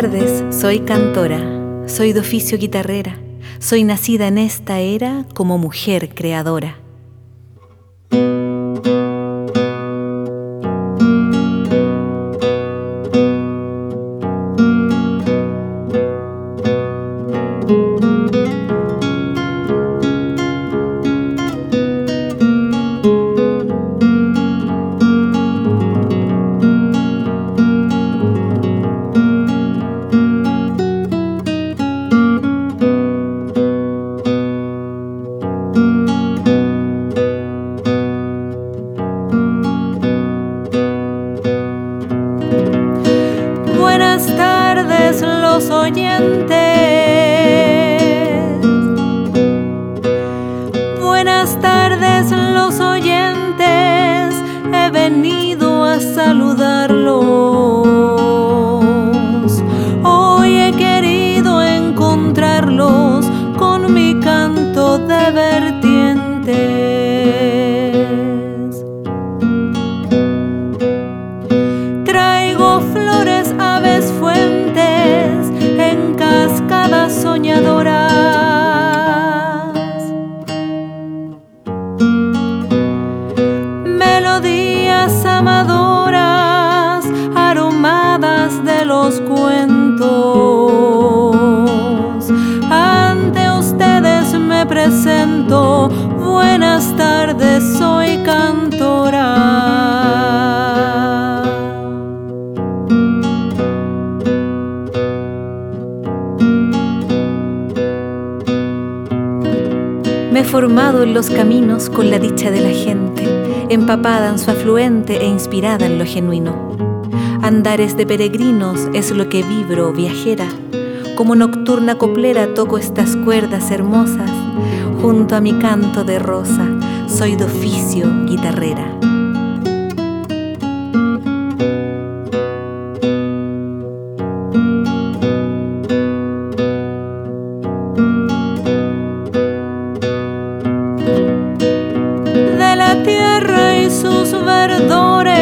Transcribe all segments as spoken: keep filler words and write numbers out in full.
tardes, soy cantora, soy de oficio guitarrera, soy nacida en esta era como mujer creadora. Buenas tardes, los oyentes. Buenas tardes, los oyentes. He venido a saludarlos. Hoy he querido encontrarlos con mi canto de vertientes. Traigo flores, aves, fuentes, en cascadas soñadoras. Melodías amadoras, aromadas de los cuentos. Ante ustedes me presento. Buenas tardes, soy cantora. Me he formado en los caminos con la dicha de la gente, empapada en su afluente e inspirada en lo genuino. Andares de peregrinos es lo que vibro, viajera. Como nocturna coplera toco estas cuerdas hermosas. Junto a mi canto de rosa, soy de oficio guitarrera. De la tierra y sus verdores,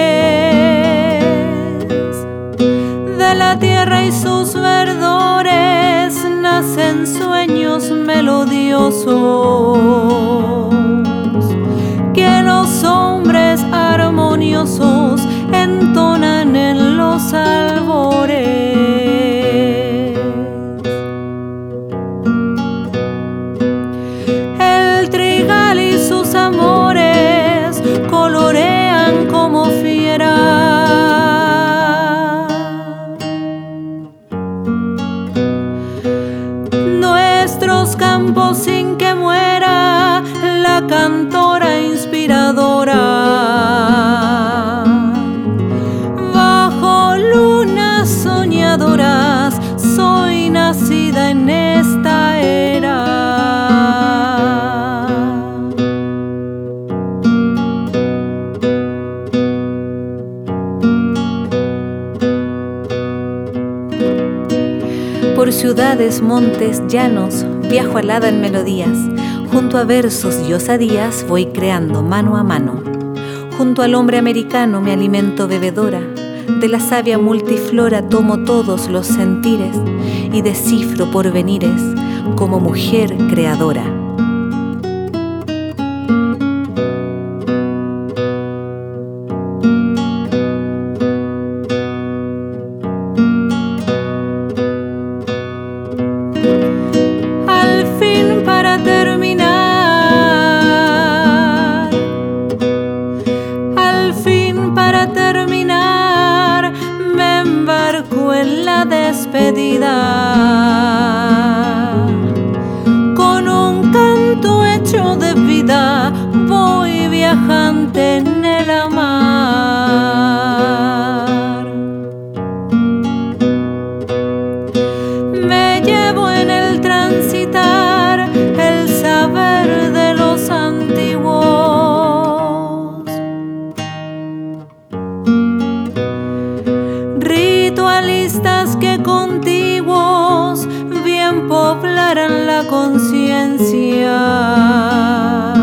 de la tierra y sus verdores nacen sueños melodiosos que los hombres armoniosos entonan en los albores. El trigal y sus amores colorean como fiera. Nuestros campos sin que muera la cantora inspiradora. Bajo lunas soñadoras soy nacida en esta era. Por ciudades, montes, llanos, viajo alada en melodías. Junto a versos y osadías voy creando mano a mano. Junto al hombre americano me alimento bebedora. De la savia multiflora tomo todos los sentires y descifro porvenires como mujer creadora. Al fin, para terminar, al fin para terminar, me embarco en la despedida. Con un canto hecho de vida, voy viajante en el amar. Me llevo en el transitar el saber de los antiguos, ritualistas que contiguos bien poblaran la conciencia,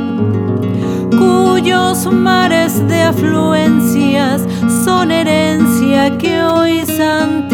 cuyos mares de afluencias son herencia que hoy Santa